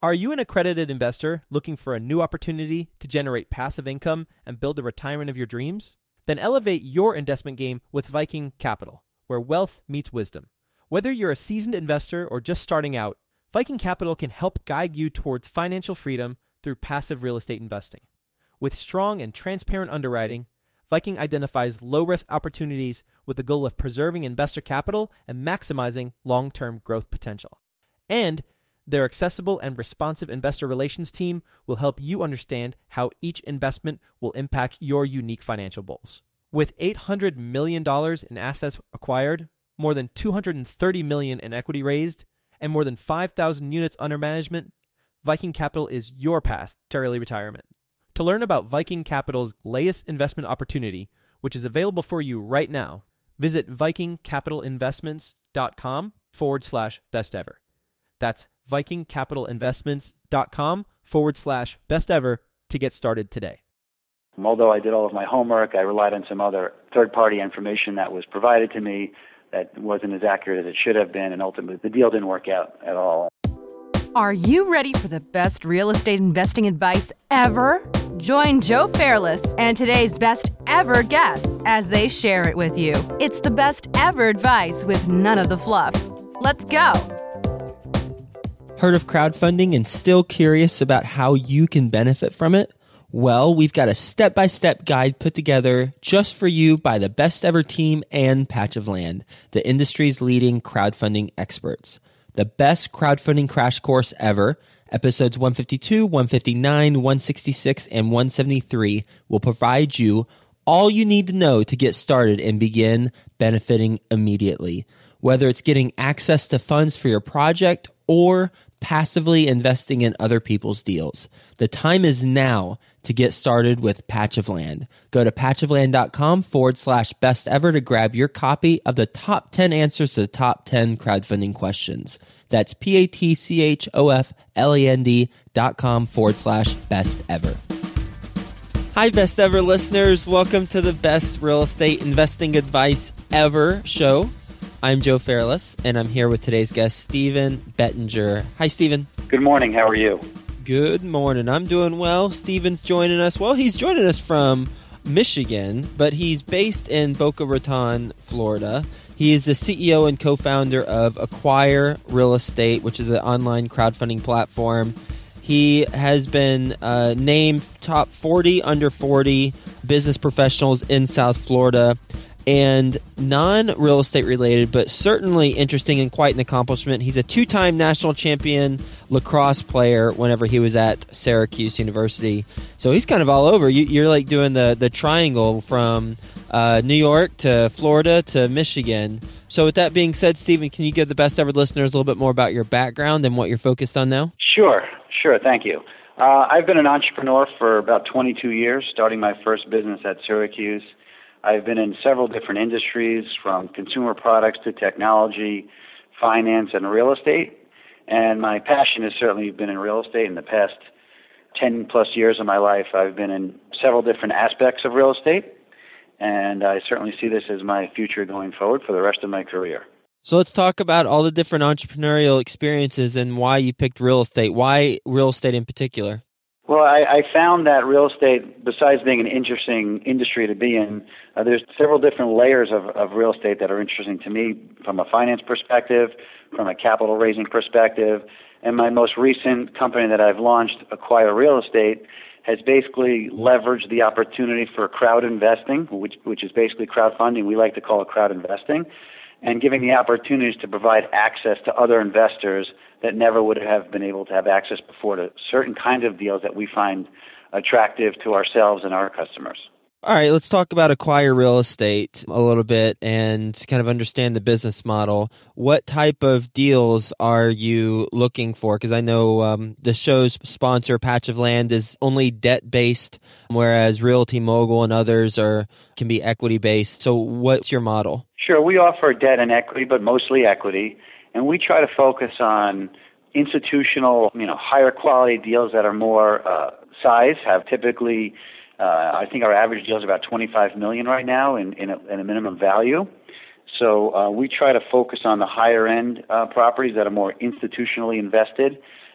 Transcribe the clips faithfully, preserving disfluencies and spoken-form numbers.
Are you an accredited investor looking for a new opportunity to generate passive income and build the retirement of your dreams? Then elevate your investment game with Viking Capital, where wealth meets wisdom. Whether you're a seasoned investor or just starting out, Viking Capital can help guide you towards financial freedom through passive real estate investing. With strong and transparent underwriting, Viking identifies low-risk opportunities with the goal of preserving investor capital and maximizing long-term growth potential. And their accessible and responsive investor relations team will help you understand how each investment will impact your unique financial goals. With eight hundred million dollars in assets acquired, more than two hundred thirty million dollars in equity raised, and more than five thousand units under management, Viking Capital is your path to early retirement. To learn about Viking Capital's latest investment opportunity, which is available for you right now, visit vikingcapitalinvestments.com forward slash best ever. That's vikingcapitalinvestments.com forward slash best ever to get started today. Although I did all of my homework, I relied on some other third-party information that was provided to me that wasn't as accurate as it should have been, and ultimately the deal didn't work out at all. Are you ready for the best real estate investing advice ever? Join Joe Fairless and today's best ever guests as they share it with you. It's the best ever advice with none of the fluff. Let's go. Heard of crowdfunding and still curious about how you can benefit from it? Well, we've got a step-by-step guide put together just for you by the Best Ever team and Patch of Land, the industry's leading crowdfunding experts. The best crowdfunding crash course ever, episodes one fifty-two, one fifty-nine, one sixty-six, and one seventy-three will provide you all you need to know to get started and begin benefiting immediately. Whether it's getting access to funds for your project or passively investing in other people's deals, the time is now to get started with Patch of Land. Go to patchofland.com forward slash best ever to grab your copy of the top ten answers to the top ten crowdfunding questions. That's P-A-T-C-H-O-F-L-A-N-D dot com forward slash best ever. Hi, Best Ever listeners. Welcome to the Best Real Estate Investing Advice Ever show. I'm Joe Fairless, and I'm here with today's guest, Stephen Bettinger. Hi, Stephen. Good morning. How are you? Good morning. I'm doing well. Stephen's joining us. Well, he's joining us from Michigan, but he's based in Boca Raton, Florida. He is the C E O and co-founder of Acquire Real Estate, which is an online crowdfunding platform. He has been uh, named top forty under forty business professionals in South Florida. And non-real estate related, but certainly interesting and quite an accomplishment. He's a two-time national champion lacrosse player whenever he was at Syracuse University. So he's kind of all over. You, you're like doing the, the triangle from uh, New York to Florida to Michigan. So with that being said, Stephen, can you give the Best Ever listeners a little bit more about your background and what you're focused on now? Sure, sure. Thank you. Uh, I've been an entrepreneur for about twenty-two years, starting my first business at Syracuse. I've been in several different industries, from consumer products to technology, finance, and real estate. And my passion has certainly been in real estate. In the past ten plus years of my life, I've been in several different aspects of real estate. And I certainly see this as my future going forward for the rest of my career. So let's talk about all the different entrepreneurial experiences and why you picked real estate. Why real estate in particular? Well, I, I found that real estate, besides being an interesting industry to be in, uh, there's several different layers of, of real estate that are interesting to me from a finance perspective, from a capital raising perspective. And my most recent company that I've launched, Acquire Real Estate, has basically leveraged the opportunity for crowd investing, which, which is basically crowdfunding. We like to call it crowd investing, and giving the opportunities to provide access to other investors that never would have been able to have access before to certain kinds of deals that we find attractive to ourselves and our customers. All right, let's talk about Acquire Real Estate a little bit and kind of understand the business model. What type of deals are you looking for? Because I know um, the show's sponsor, Patch of Land, is only debt-based, whereas Realty Mogul and others are can be equity-based. So what's your model? Sure, we offer debt and equity, but mostly equity. And we try to focus on institutional, you know, higher quality deals that are more uh, size, have typically, uh, I think our average deal is about twenty-five million dollars right now in, in, a, in a minimum value. So uh, we try to focus on the higher end uh, properties that are more institutionally invested.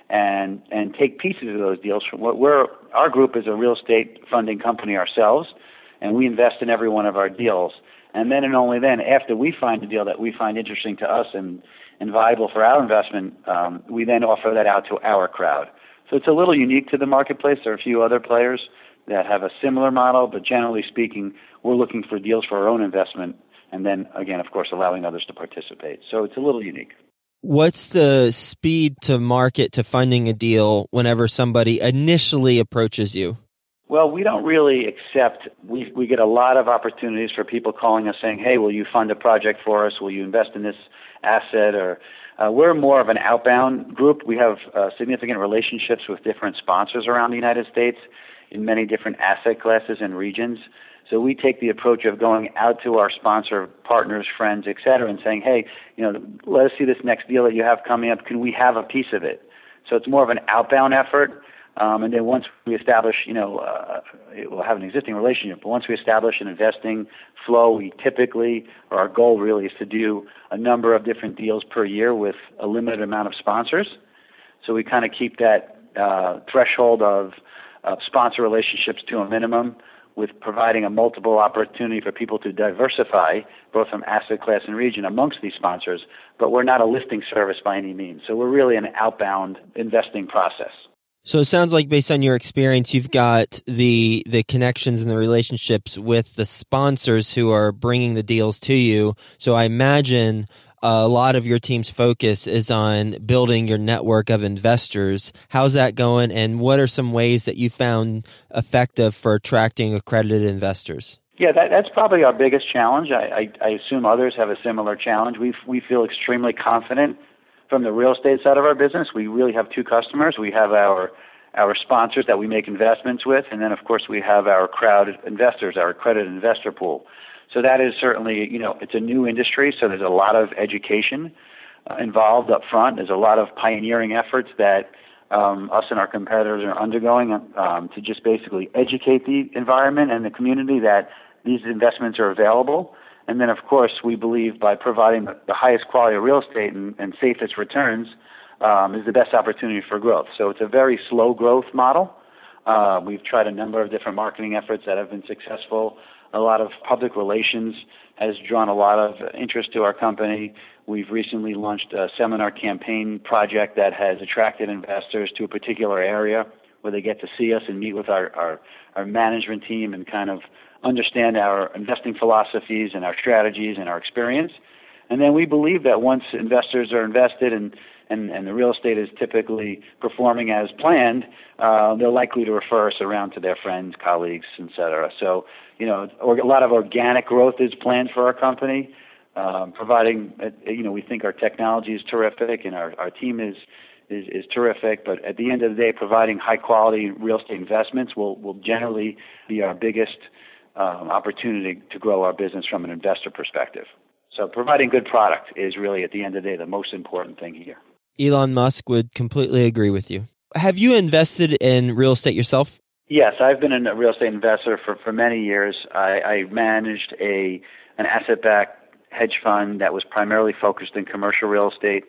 and and take pieces of those deals. From what we're our group is a real estate funding company ourselves, and we invest in every one of our deals. And then and only then, after we find a deal that we find interesting to us and, and viable for our investment, um, we then offer that out to our crowd. So it's a little unique to the marketplace. There are a few other players that have a similar model, but generally speaking, we're looking for deals for our own investment, and then, again, of course, allowing others to participate. So it's a little unique. What's the speed to market to funding a deal whenever somebody initially approaches you? Well, we don't really accept, we we get a lot of opportunities for people calling us saying, hey, will you fund a project for us? Will you invest in this asset? Or uh, we're more of an outbound group. We have uh, significant relationships with different sponsors around the United States in many different asset classes and regions. So we take the approach of going out to our sponsor partners, friends, et cetera, and saying, hey, you know, let us see this next deal that you have coming up. Can we have a piece of it? So it's more of an outbound effort. Um, and then once we establish, you know, uh, it will have an existing relationship. But once we establish an investing flow, we typically, or our goal really is to do a number of different deals per year with a limited amount of sponsors. So we kind of keep that uh, threshold of, of sponsor relationships to a minimum, with providing a multiple opportunity for people to diversify, both from asset class and region, amongst these sponsors. But we're not a listing service by any means. So we're really an outbound investing process. So it sounds like, based on your experience, you've got the the connections and the relationships with the sponsors who are bringing the deals to you. So I imagine a lot of your team's focus is on building your network of investors. How's that going, and what are some ways that you found effective for attracting accredited investors? Yeah, that, that's probably our biggest challenge. I, I, I assume others have a similar challenge. We we feel extremely confident from the real estate side of our business. We really have two customers. We have our our sponsors that we make investments with, and then, of course, we have our crowd investors, our accredited investor pool. So that is certainly, you know, it's a new industry, so there's a lot of education uh, involved up front. There's a lot of pioneering efforts that um, us and our competitors are undergoing um, to just basically educate the environment and the community that these investments are available. And then, of course, we believe by providing the highest quality of real estate and, and safest returns um, is the best opportunity for growth. So it's a very slow growth model. Uh, we've tried a number of different marketing efforts that have been successful. A lot of public relations has drawn a lot of interest to our company. We've recently launched a seminar campaign project that has attracted investors to a particular area where they get to see us and meet with our, our, our management team and kind of understand our investing philosophies and our strategies and our experience. And then we believe that once investors are invested and, and, and the real estate is typically performing as planned, uh, they're likely to refer us around to their friends, colleagues, et cetera. So, you know, a lot of organic growth is planned for our company, um, providing, you know, we think our technology is terrific and our, our team is, is, is terrific. But at the end of the day, providing high-quality real estate investments will, will generally be our biggest um, opportunity to grow our business from an investor perspective. So providing good product is really, at the end of the day, the most important thing here. Elon Musk would completely agree with you. Have you invested in real estate yourself? Yes, I've been a real estate investor for, for many years. I, I managed a an asset-backed hedge fund that was primarily focused in commercial real estate.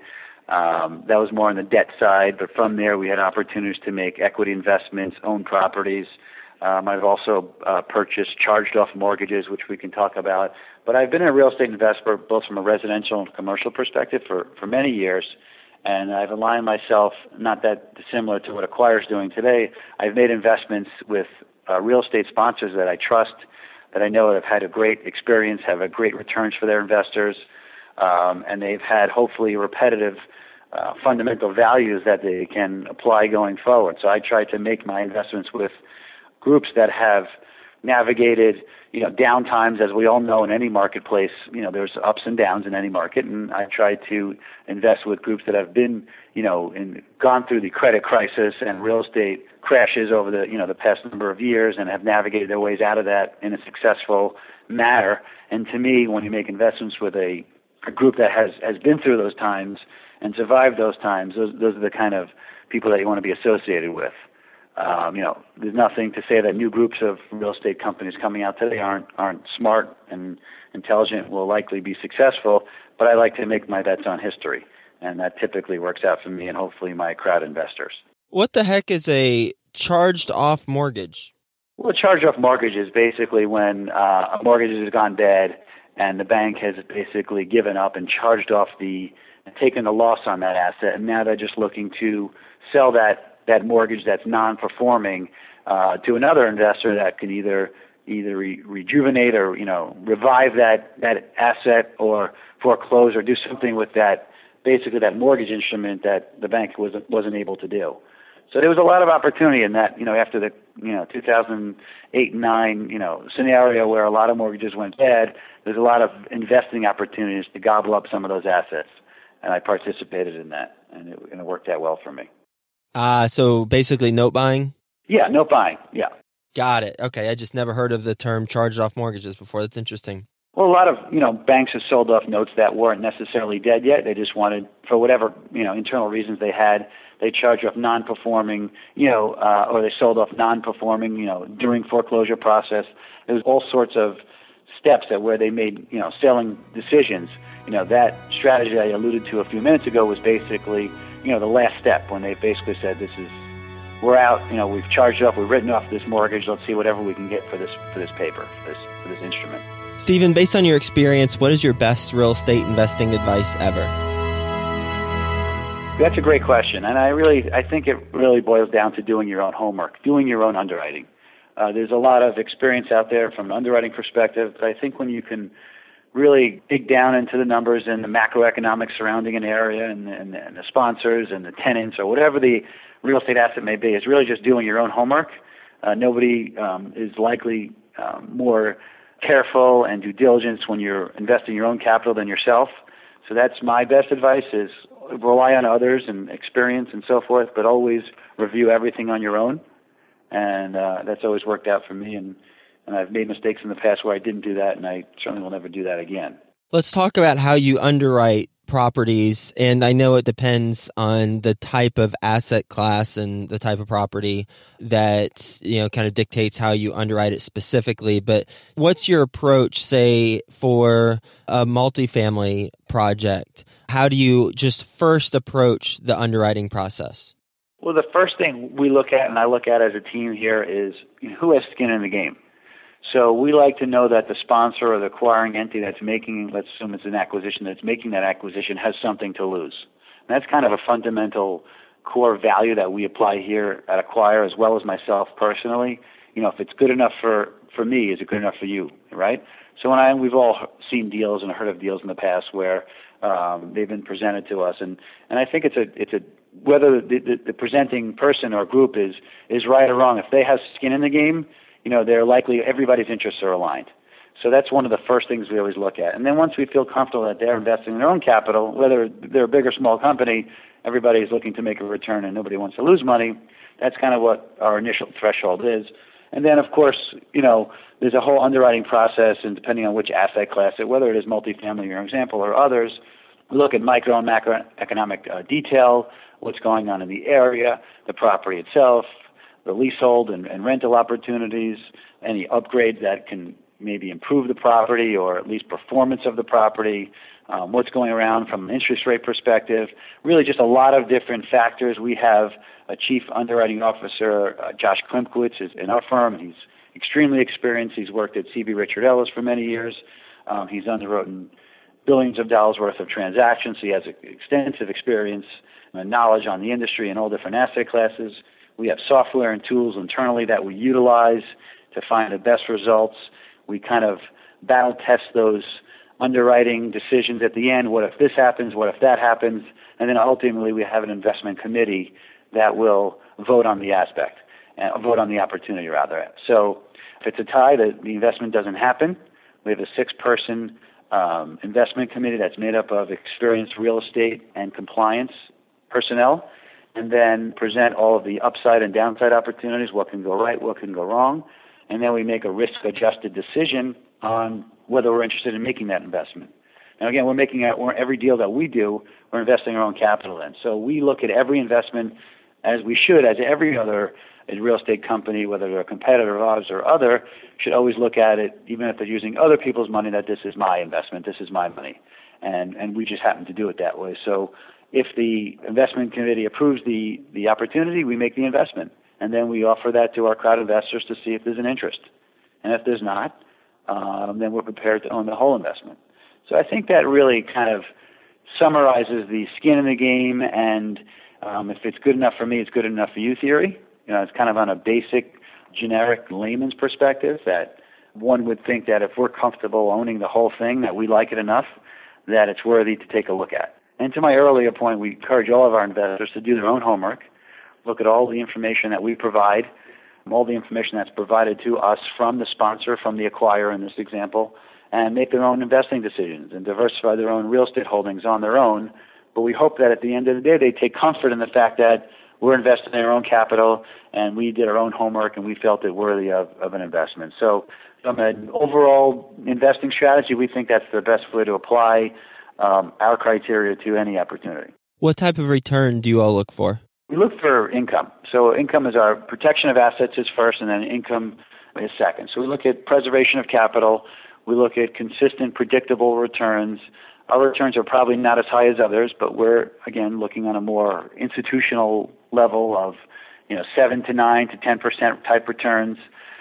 Um, that was more on the debt side, but from there we had opportunities to make equity investments, own properties. Um, I've also uh, purchased charged-off mortgages, which we can talk about. But I've been a real estate investor both from a residential and commercial perspective for, for many years, and I've aligned myself, not that dissimilar to what Acquire is doing today. I've made investments with uh, real estate sponsors that I trust, that I know have had a great experience, have a great returns for their investors, um, and they've had hopefully repetitive uh, fundamental values that they can apply going forward. So I try to make my investments with groups that have navigated, you know, down times, as we all know in any marketplace. You know, there's ups and downs in any market, and I try to invest with groups that have been, you know, in, gone through the credit crisis and real estate crashes over the, you know, the past number of years and have navigated their ways out of that in a successful manner. And to me, when you make investments with a, a group that has, has been through those times and survived those times, those, those are the kind of people that you want to be associated with. Um, you know, there's nothing to say that new groups of real estate companies coming out today aren't aren't smart and intelligent, will likely be successful, but I like to make my bets on history. And that typically works out for me and hopefully my crowd investors. What the heck is a charged-off mortgage? Well, a charged-off mortgage is basically when uh, a mortgage has gone bad and the bank has basically given up and charged off the, taken the loss on that asset, and now they're just looking to sell that, that mortgage that's non-performing uh, to another investor that can either either re- rejuvenate or, you know, revive that, that asset or foreclose or do something with that, basically that mortgage instrument that the bank wasn't, wasn't able to do. So there was a lot of opportunity in that, you know, after the, you know, two thousand eight and nine, you know, scenario where a lot of mortgages went bad, there's a lot of investing opportunities to gobble up some of those assets. And I participated in that, and it, and it worked out well for me. Ah, uh, so basically note buying? Yeah, note buying, yeah. Got it. Okay, I just never heard of the term charged off mortgages before. That's interesting. Well, a lot of, you know, banks have sold off notes that weren't necessarily dead yet. They just wanted, for whatever, you know, internal reasons they had, they charged off non-performing, you know, uh, or they sold off non-performing, you know, during foreclosure process. There was all sorts of steps that where they made, you know, selling decisions. You know, that strategy I alluded to a few minutes ago was basically, you know, the last step when they basically said, this is, we're out, you know, we've charged off, we've written off this mortgage, let's see whatever we can get for this, for this paper, for this, for this instrument. Stephen, based on your experience, what is your best real estate investing advice ever? That's a great question, and I really, I think it really boils down to doing your own homework, doing your own underwriting. Uh, there's a lot of experience out there from an underwriting perspective, but I think when you can really dig down into the numbers and the macroeconomics surrounding an area and, and, and the sponsors and the tenants or whatever the real estate asset may be, it's really just doing your own homework. Uh, nobody um, is likely um, more careful and due diligence when you're investing your own capital than yourself. So that's my best advice is rely on others and experience and so forth, but always review everything on your own. And uh, that's always worked out for me. And, and I've made mistakes in the past where I didn't do that, and I certainly will never do that again. Let's talk about how you underwrite properties. And I know it depends on the type of asset class and the type of property that, you know, kind of dictates how you underwrite it specifically. But what's your approach, say, for a multifamily project? How do you just first approach the underwriting process? Well, the first thing we look at, and I look at as a team here, is you know, who has skin in the game. So we like to know that the sponsor or the acquiring entity that's making, let's assume it's an acquisition, that's making that acquisition has something to lose. And that's kind of a fundamental core value that we apply here at Acquire, as well as myself personally. You know, if it's good enough for, for me, is it good enough for you, right? So when I, we've all seen deals and heard of deals in the past where um, they've been presented to us, and, and I think it's a it's a whether the, the, the presenting person or group is is right or wrong. If they have skin in the game, you know, they're likely everybody's interests are aligned. So that's one of the first things we always look at. And then once we feel comfortable that they're investing their own capital, whether they're a big or small company, everybody's looking to make a return and nobody wants to lose money. That's kind of what our initial threshold is. And then, of course, you know, there's a whole underwriting process, and depending on which asset class, whether it is multifamily, for example, or others, we look at micro and macroeconomic uh, detail, what's going on in the area, the property itself, the leasehold and, and rental opportunities, any upgrades that can maybe improve the property or at least performance of the property, um, what's going around from an interest rate perspective, really just a lot of different factors. We have a chief underwriting officer, uh, Josh Klimkowitz, is in our firm, and he's extremely experienced. He's worked at C B Richard Ellis for many years. Um, he's underwritten billions of dollars worth of transactions, so he has extensive experience and knowledge on the industry and all different asset classes. We have software and tools internally that we utilize to find the best results. We kind of battle test those underwriting decisions at the end. What if this happens? What if that happens? And then ultimately we have an investment committee that will vote on the aspect, uh, vote on the opportunity rather. So if it's a tie, the, the investment doesn't happen. We have a six-person um, investment committee that's made up of experienced real estate and compliance personnel, and then present all of the upside and downside opportunities, what can go right, what can go wrong, and then we make a risk-adjusted decision on whether we're interested in making that investment. Now, again, we're making a, every deal that we do, we're investing our own capital in. So we look at every investment as we should, as every other real estate company, whether they're a competitor of ours or other, should always look at it, even if they're using other people's money, that this is my investment, this is my money. And and we just happen to do it that way. So If the investment committee approves the, the opportunity, we make the investment. And then we offer that to our crowd investors to see if there's an interest. And if there's not, um, then we're prepared to own the whole investment. So I think that really kind of summarizes the skin in the game, and um, if it's good enough for me, it's good enough for you theory. You know, it's kind of on a basic, generic layman's perspective that one would think that if we're comfortable owning the whole thing, that we like it enough, that it's worthy to take a look at. And to my earlier point, we encourage all of our investors to do their own homework, look at all the information that we provide, all the information that's provided to us from the sponsor, from the acquirer in this example, and make their own investing decisions and diversify their own real estate holdings on their own. But we hope that at the end of the day, they take comfort in the fact that we're investing in our own capital and we did our own homework and we felt it worthy of, of an investment. So from an overall investing strategy, we think that's the best way to apply um, our criteria to any opportunity. What type of return do you all look for? We look for income. So income is our protection of assets is first, and then income is second. So we look at preservation of capital. We look at consistent, predictable returns. Our returns are probably not as high as others, but we're, again, looking on a more institutional level of, you know, seven to nine to ten percent type returns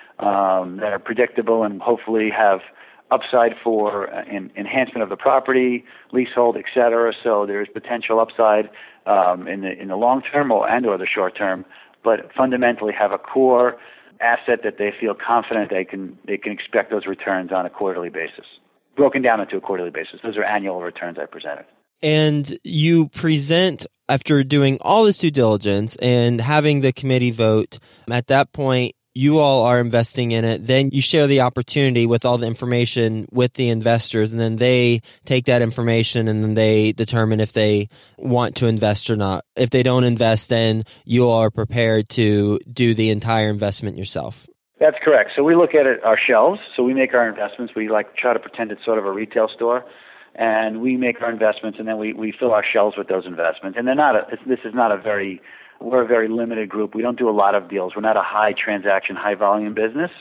um, that are predictable and hopefully have upside for uh, in, enhancement of the property, leasehold, et cetera. So there is potential upside um, in the in the long term or and or the short term, but fundamentally have a core asset that they feel confident they can they can expect those returns on a quarterly basis, broken down into a quarterly basis. Those are annual returns I presented. And you present, after doing all this due diligence and having the committee vote, at that point, you all are investing in it. Then you share the opportunity with all the information with the investors, and then they take that information and then they determine if they want to invest or not. If they don't invest, then you all are prepared to do the entire investment yourself. That's correct. So we look at it, our shelves. So we make our investments. We like try to pretend it's sort of a retail store. And we make our investments, and then we, we fill our shelves with those investments. And they're not a, this is not a very, we're a very limited group. We don't do a lot of deals. We're not a high transaction, high volume business.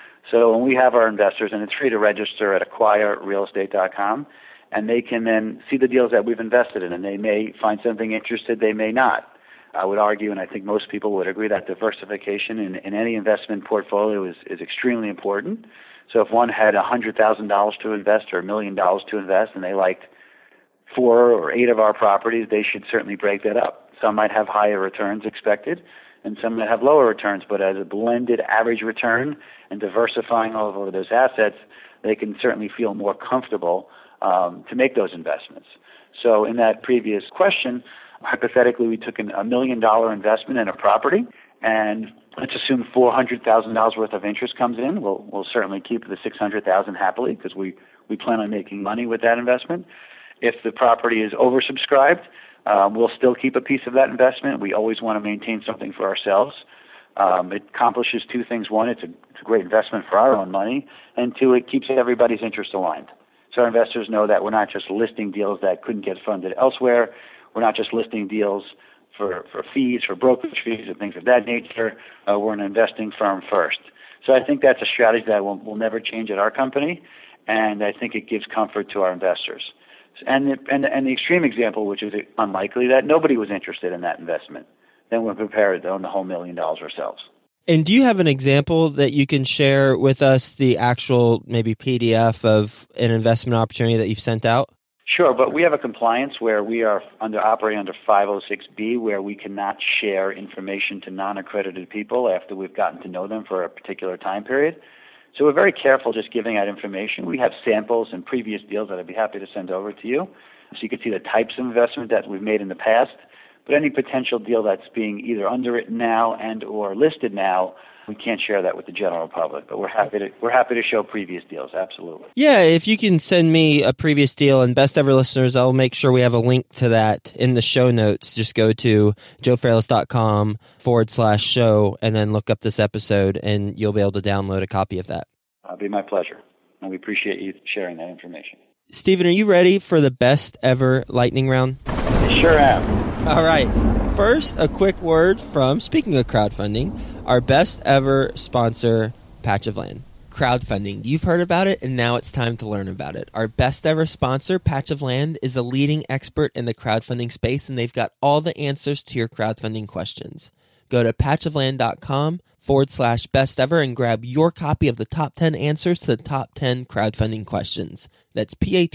So when we have our investors, and it's free to register at acquire real estate dot com, and they can then see the deals that we've invested in, and they may find something interested, they may not. I would argue, and I think most people would agree, that diversification in, in any investment portfolio is, is extremely important. So if one had one hundred thousand dollars to invest or a million dollars to invest and they liked four or eight of our properties, they should certainly break that up. Some might have higher returns expected and some might have lower returns, but as a blended average return and diversifying all over those assets, they can certainly feel more comfortable um, to make those investments. So in that previous question, hypothetically, we took an, a million dollar investment in a property, and let's assume four hundred thousand dollars worth of interest comes in. We'll, we'll certainly keep the six hundred thousand dollars happily because we, we plan on making money with that investment. If the property is oversubscribed, um, we'll still keep a piece of that investment. We always want to maintain something for ourselves. Um, it accomplishes two things. One, it's a, it's a great investment for our own money, and two, it keeps everybody's interest aligned. So our investors know that we're not just listing deals that couldn't get funded elsewhere. We're not just listing deals for, for fees, for brokerage fees and things of that nature. Uh, we're an investing firm first. So I think that's a strategy that will, will never change at our company, and I think it gives comfort to our investors. And the, and, and the extreme example, which is unlikely, that nobody was interested in that investment, then we're prepared to own the whole million dollars ourselves. And do you have an example that you can share with us, the actual maybe P D F of an investment opportunity that you've sent out? Sure, but we have a compliance where we are under operating under five oh six B, where we cannot share information to non-accredited people after we've gotten to know them for a particular time period. So we're very careful just giving out information. We have samples and previous deals that I'd be happy to send over to you, so you can see the types of investment that we've made in the past. But any potential deal that's being either underwritten now and or listed now, we can't share that with the general public, but we're happy to we're happy to show previous deals, absolutely. Yeah, if you can send me a previous deal, and Best Ever listeners, I'll make sure we have a link to that in the show notes. Just go to joefairless.com forward slash show and then look up this episode, and you'll be able to download a copy of that. It'll be my pleasure, and we appreciate you sharing that information. Stephen, are you ready for the Best Ever lightning round? I sure am. All right. First, a quick word from, speaking of crowdfunding, our Best Ever sponsor, Patch of Land. Crowdfunding. You've heard about it, and now it's time to learn about it. Our best ever sponsor, Patch of Land, is a leading expert in the crowdfunding space, and they've got all the answers to your crowdfunding questions. Go to patchofland.com forward slash best ever and grab your copy of the top ten answers to the top ten crowdfunding questions. That's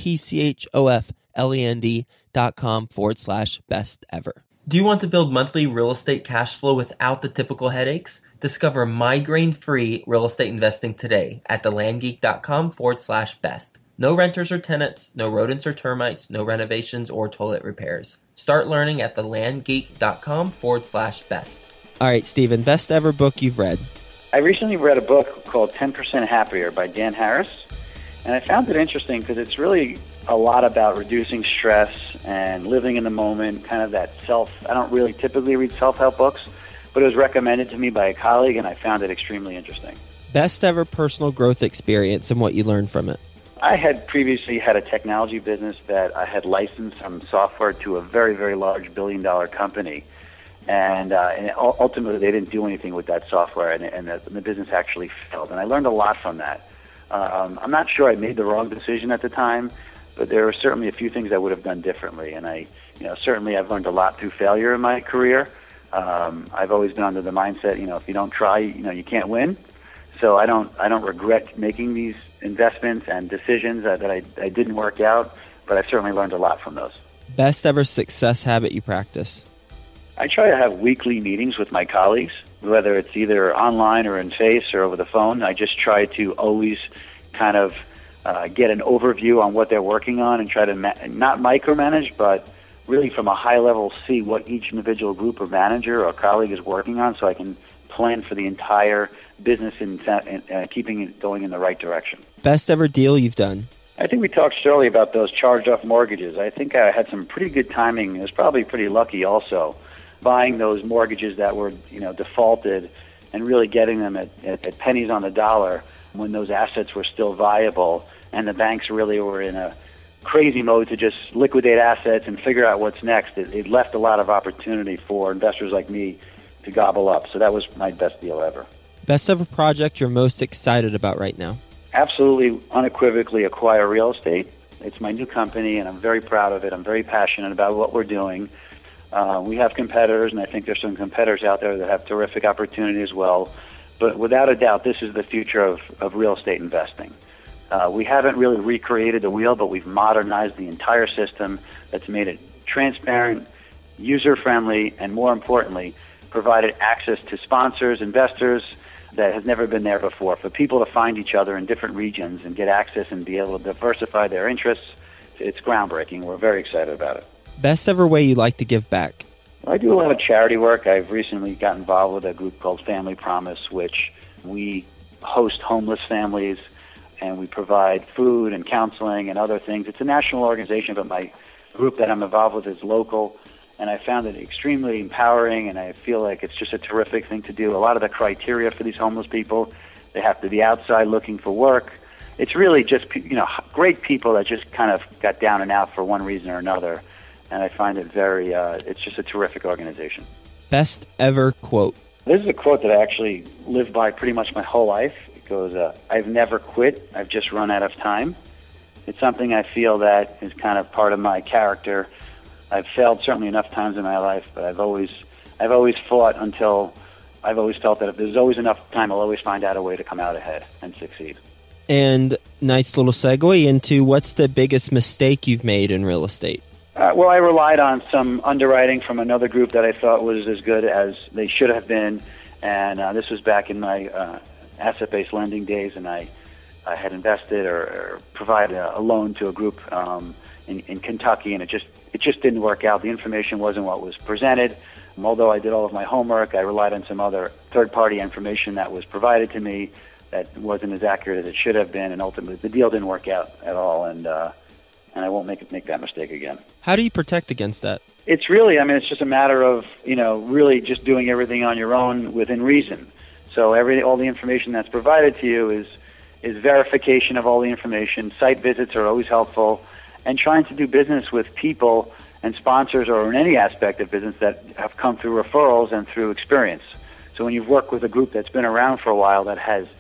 P-A-T-C-H-O-F-L-E-N-D dot com forward slash best ever. Do you want to build monthly real estate cash flow without the typical headaches? Discover migraine-free real estate investing today at thelandgeek.com forward slash best. No renters or tenants, no rodents or termites, no renovations or toilet repairs. Start learning at thelandgeek.com forward slash best. All right, Stephen, best ever book you've read? I recently read a book called ten percent Happier by Dan Harris, and I found it interesting because it's really a lot about reducing stress and living in the moment, kind of that self. I don't really typically read self-help books, but it was recommended to me by a colleague, and I found it extremely interesting. Best ever personal growth experience and what you learned from it? I had previously had a technology business that I had licensed some software to a very, very large billion-dollar company. And, uh, and ultimately, they didn't do anything with that software, and, and, the, and the business actually failed. And I learned a lot from that. Um, I'm not sure I made the wrong decision at the time, but there were certainly a few things I would have done differently. And I, you know, certainly I've learned a lot through failure in my career. Um, I've always been under the mindset, you know, if you don't try, you know, you can't win. So I don't, I don't regret making these investments and decisions that, that I, I didn't work out, but I certainly learned a lot from those. Best ever success habit you practice? I try to have weekly meetings with my colleagues, whether it's either online or in face or over the phone. I just try to always kind of uh, get an overview on what they're working on and try to ma- not micromanage, but really from a high level see what each individual group or manager or colleague is working on so I can plan for the entire business and uh, keeping it going in the right direction. Best ever deal you've done? I think we talked earlier about those charged-off mortgages. I think I had some pretty good timing. It was probably pretty lucky also, buying those mortgages that were, you know, defaulted and really getting them at, at, at pennies on the dollar when those assets were still viable and the banks really were in a crazy mode to just liquidate assets and figure out what's next. It, it left a lot of opportunity for investors like me to gobble up. So that was my best deal ever. Best ever project you're most excited about right now? Absolutely, unequivocally Acquire Real Estate. It's my new company, and I'm very proud of it. I'm very passionate about what we're doing. Uh, we have competitors, and I think there's some competitors out there that have terrific opportunity as well. But without a doubt, this is the future of, of real estate investing. Uh, we haven't really recreated the wheel, but we've modernized the entire system that's made it transparent, user-friendly, and more importantly, provided access to sponsors, investors that has never been there before, for people to find each other in different regions and get access and be able to diversify their interests. It's groundbreaking. We're very excited about it. Best ever way you like to give back? I do a lot of charity work. I've recently got involved with a group called Family Promise, which we host homeless families and we provide food and counseling and other things. It's a national organization, but my group that I'm involved with is local, and I found it extremely empowering, and I feel like it's just a terrific thing to do. A lot of the criteria for these homeless people, they have to be outside looking for work. It's really just, you know, great people that just kind of got down and out for one reason or another. And I find it very, uh, it's just a terrific organization. Best ever quote? This is a quote that I actually lived by pretty much my whole life. It goes, uh, I've never quit, I've just run out of time. It's something I feel that is kind of part of my character. I've failed certainly enough times in my life, but I've always, I've always fought until I've always felt that if there's always enough time, I'll always find out a way to come out ahead and succeed. And nice little segue into what's the biggest mistake you've made in real estate? Uh, well, I relied on some underwriting from another group that I thought was as good as they should have been, and uh, this was back in my uh, asset-based lending days, and I, I had invested or, or provided a, a loan to a group um, in, in Kentucky, and it just it just didn't work out. The information wasn't what was presented. Um, although I did all of my homework, I relied on some other third-party information that was provided to me that wasn't as accurate as it should have been, and ultimately the deal didn't work out at all, and uh, and I won't make make that mistake again. How do you protect against that? It's really, I mean, it's just a matter of, you know, really just doing everything on your own within reason. So every all the information that's provided to you is is verification of all the information. Site visits are always helpful, and trying to do business with people and sponsors or in any aspect of business that have come through referrals and through experience. So when you've worked with a group that's been around for a while that has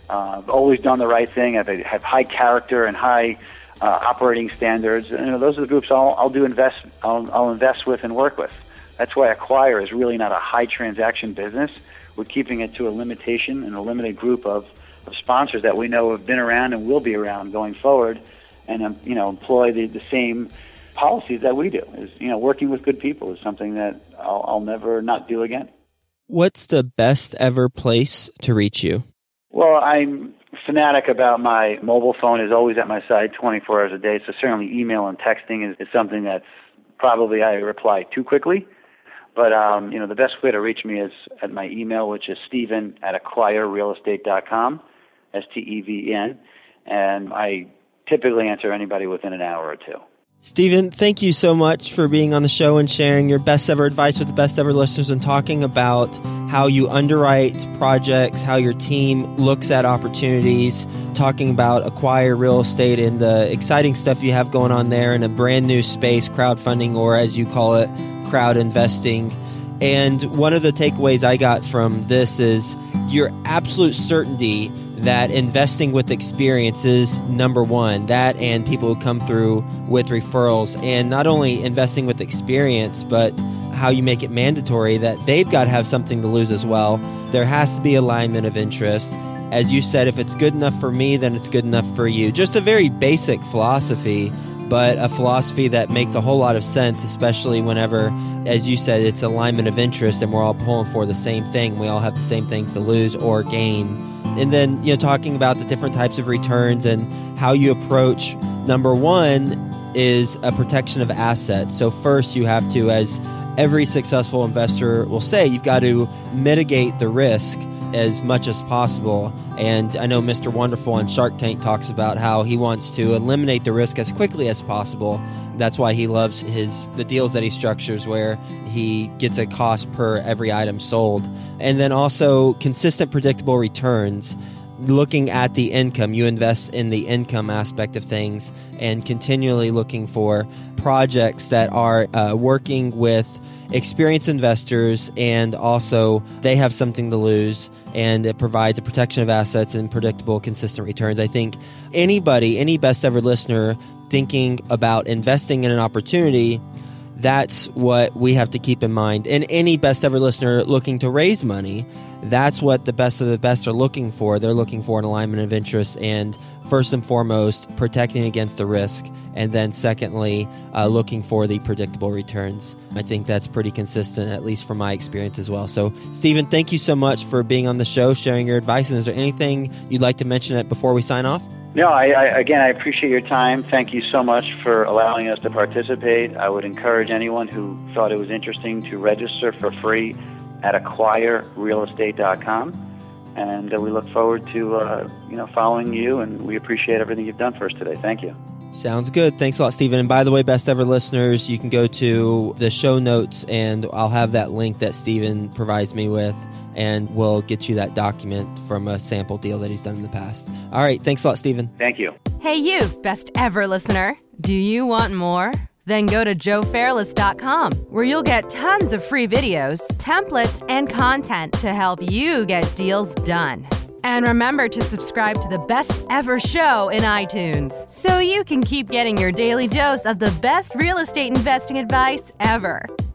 Uh, I've always done the right thing. I've have high character and high uh, operating standards. And, you know, those are the groups I'll, I'll do invest. I'll, I'll invest with and work with. That's why Acquire is really not a high transaction business. We're keeping it to a limitation and a limited group of, of sponsors that we know have been around and will be around going forward, and um, you know, employ the, the same policies that we do. Is, you know, working with good people is something that I'll, I'll never not do again. What's the best ever place to reach you? Well, I'm fanatic about my mobile phone is always at my side twenty-four hours a day. So certainly email and texting is, is something that's probably I reply too quickly. But, um, you know, the best way to reach me is at my email, which is Steven at acquire real estate dot com, S T E V E N. And I typically answer anybody within an hour or two. Steven, thank you so much for being on the show and sharing your best ever advice with the best ever listeners and talking about how you underwrite projects, how your team looks at opportunities, talking about Acquire Real Estate and the exciting stuff you have going on there in a brand new space, crowdfunding, or as you call it, crowd investing. And one of the takeaways I got from this is your absolute certainty that investing with experience is number one. That and people who come through with referrals, and not only investing with experience, but how you make it mandatory that they've got to have something to lose as well. There has to be alignment of interest. As you said, if it's good enough for me, then it's good enough for you. Just a very basic philosophy, but a philosophy that makes a whole lot of sense, especially whenever, as you said, it's alignment of interest and we're all pulling for the same thing. We all have the same things to lose or gain. And then, you know, talking about the different types of returns and how you approach, number one is a protection of assets. So first you have to, as every successful investor will say, you've got to mitigate the risk as much as possible. And I know Mister Wonderful on Shark Tank talks about how he wants to eliminate the risk as quickly as possible. That's why he loves his the deals that he structures where he gets a cost per every item sold. And then also consistent, predictable returns. Looking at the income, you invest in the income aspect of things and continually looking for projects that are uh, working with experienced investors, and also they have something to lose, and it provides a protection of assets and predictable, consistent returns. I think anybody, any best ever listener thinking about investing in an opportunity, that's what we have to keep in mind. And any best ever listener looking to raise money, that's what the best of the best are looking for. They're looking for an alignment of interest, and first and foremost, protecting against the risk. And then secondly, uh, looking for the predictable returns. I think that's pretty consistent, at least from my experience as well. So, Steven, thank you so much for being on the show, sharing your advice. And is there anything you'd like to mention before we sign off? No, I, I, again, I appreciate your time. Thank you so much for allowing us to participate. I would encourage anyone who thought it was interesting to register for free at acquire real estate dot com. And uh, we look forward to uh, you know following you, and we appreciate everything you've done for us today. Thank you. Sounds good. Thanks a lot, Steven. And by the way, best ever listeners, you can go to the show notes, and I'll have that link that Steven provides me with, and we'll get you that document from a sample deal that he's done in the past. All right. Thanks a lot, Steven. Thank you. Hey, you, best ever listener. Do you want more? Then go to joe fairless dot com, where you'll get tons of free videos, templates, and content to help you get deals done. And remember to subscribe to the Best Ever Show in iTunes, so you can keep getting your daily dose of the best real estate investing advice ever.